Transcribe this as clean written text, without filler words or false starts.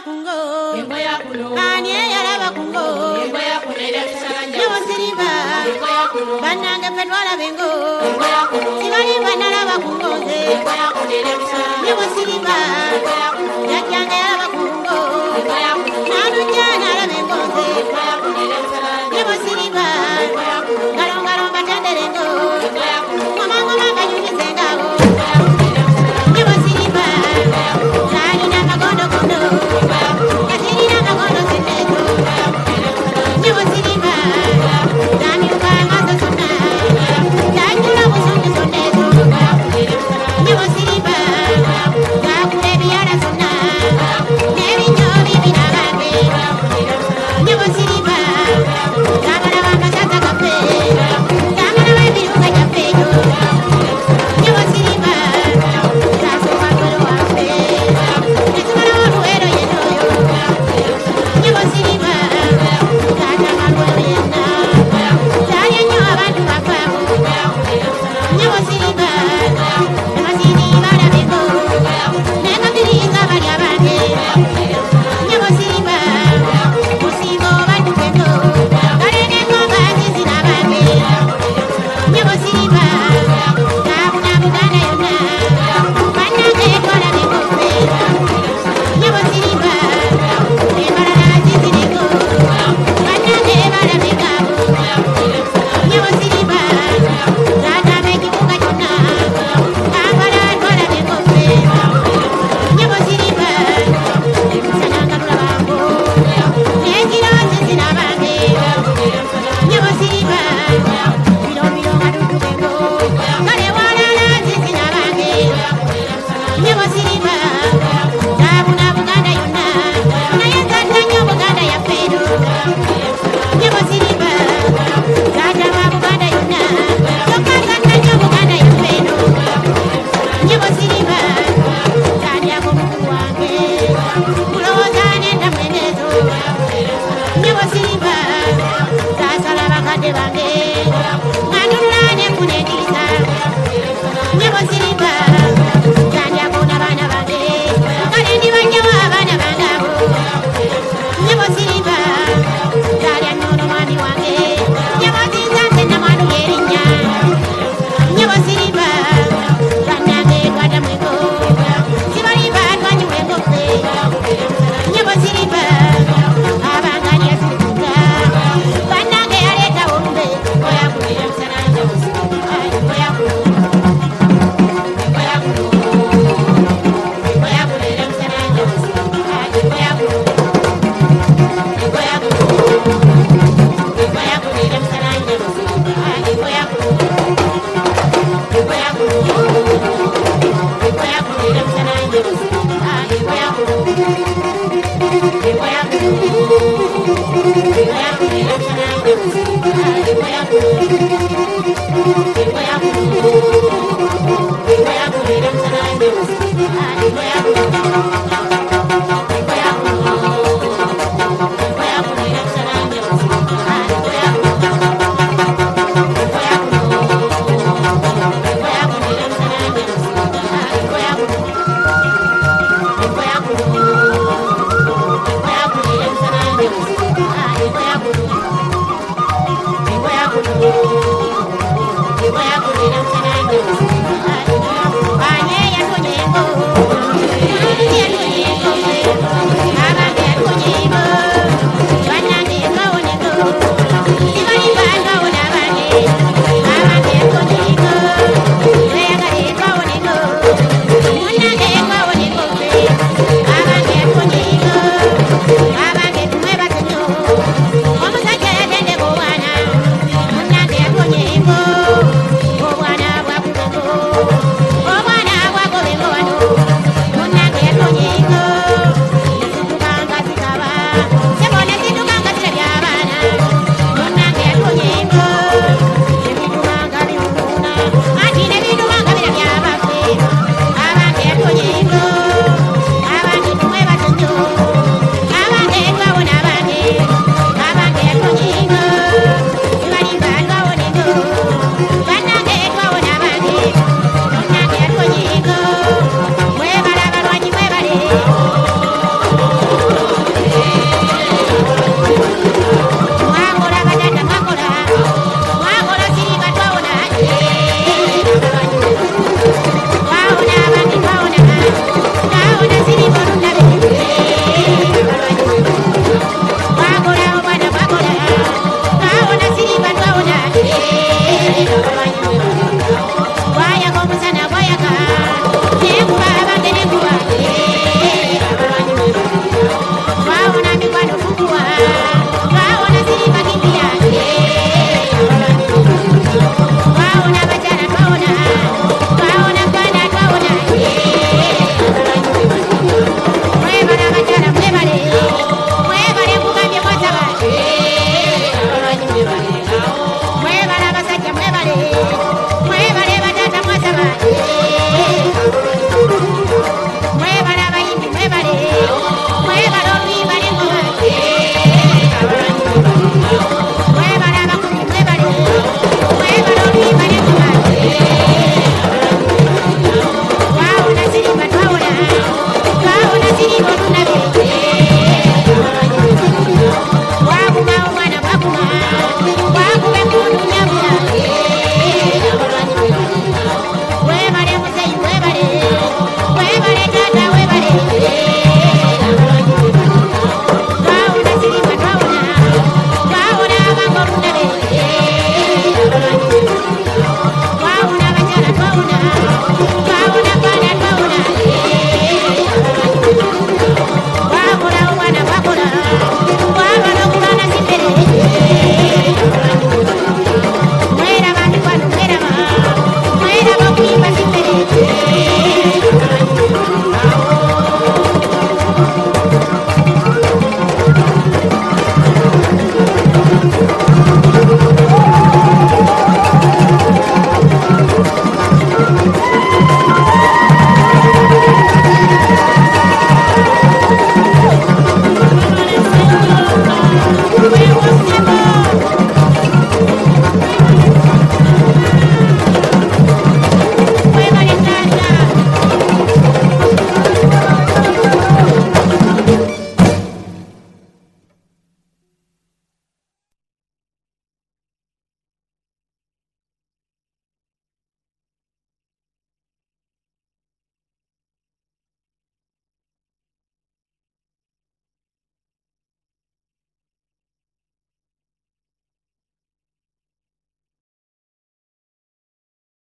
kungo ani yalaba kungo Nyabosiriba banange petwala bengo Sibali banalaba kungo Nyabosiriba yakyanga yalaba kungo Nanu jana la bengo Nyabosiriba galongalo batenderengo Mama mama kanyuni zengabo Nyabosiriba Lani na magondo kondo Kasiri na magondo seneto Nyabosiriba Dami ukanga sosuna Dajula musungi soneto Nyabosiriba Gakulebi yara suna Nevi nyobi binagabe Nyabosiriba Gamana wanga sasa kape Gamana wabiruga japejo Nyabosiriba Saso wakolo wape Nesumana waruero yenoyo Nyabosiriba Kata maruero yena Zaya nyo abantu wakwabo Nyabosiriba Nemasini bada bego Nekabiriza bali abange Nyabosiriba Musigo bantu bego Karege ngomba zizina abange Nyabosiriba Kabuna buganda yona Banange twala begofe Nyabosiriba Ebalala zizineko Banange bala begabo Nyabosiriba Zata mekibuka chona Kabala twala begofe Nyabosiriba Sananga tula bango Nekiro zizina bange Nyabosiriba Bilo bilo madudu bengo Kale walala zizina bange Nyabosiriba Kabuna buganda yona Naye zata nyo buganda ya pedo Nyabosiriba Zata wa buganda yona Yoka zata nyo buganda ya pedo Nyabosiriba Zani yako mkuu wange Kuloza nenda mwenezo Nyabosiriba Zasala bakade bange Ngandulane kunendisa Nyabosiriba Zani yako na bana bange Kalendi banyawa bana bangabo Nyabosiriba Zali anono mwami wange Nyabosiriba senda mwanu yerinya Nyabosiriba Banange twada mwego Sibaliba twanyi mwego fe Nyabosiriba Abangani yasikuka Banange aleta ombe Oya kulira msana Nyabosiriba Oya kulira Oya kulira msana Nyabosiriba Oya kulira Oya kulira msana Nyabosiriba Oya kulira msana Nyabosiriba Oya kulira Thank you.